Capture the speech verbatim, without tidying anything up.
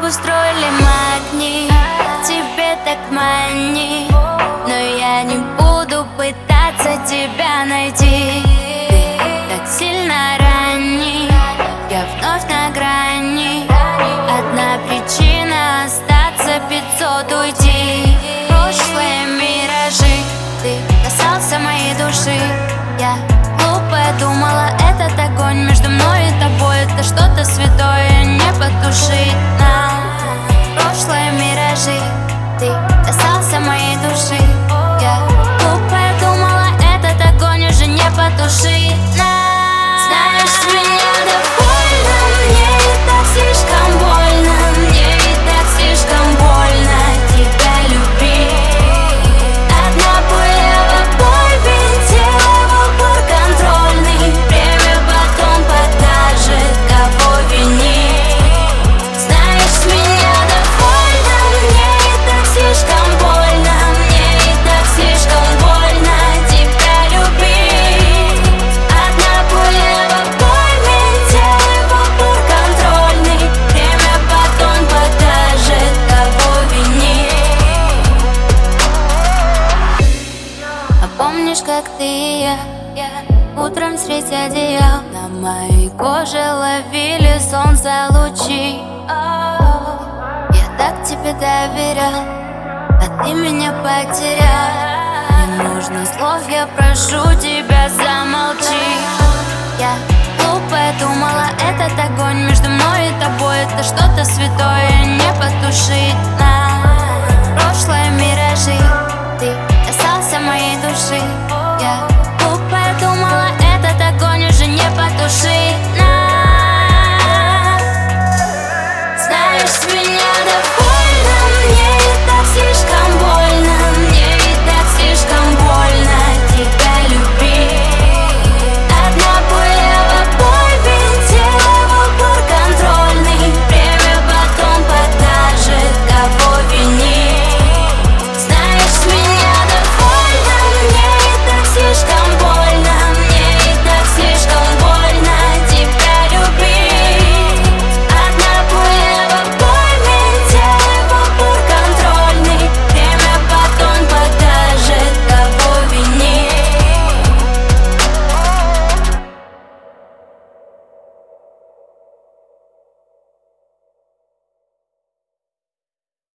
обустроили магни, тебе так мани, но я не буду пытаться тебя найти. Ты так сильно ранний, я вновь на грани. Одна причина остаться, пятьсот уйти. Прошлые миражи, ты касался моей души. Я глупая думала, этот огонь между мной и тобой — это что-то святое, не потушить нам. Прошлые миражи, ты касался моей души. Я глупая думала, этот огонь уже не потушить нам. Знаешь, меня довольно, мне и так слишком больно, мне и так слишком больно тебя любить. Одна пуля в бой, винтила в упор контрольный. Время потом покажет, кого винить. Знаешь, меня довольно, мне и так слишком больно, мне и так слишком больно тебя любить. Одна пуля в бой, винтила в упор контрольный. Время потом покажет, кого винить. А помнишь, как ты и я, я утром среди одеял на моей коже ловили солнце лучи? О, я так тебе доверял, а ты меня потерял. Не нужно слов, я прошу тебя, замолчи. Я глупая думала, этот огонь между мной и тобой — это что-то святое, не потушить нам.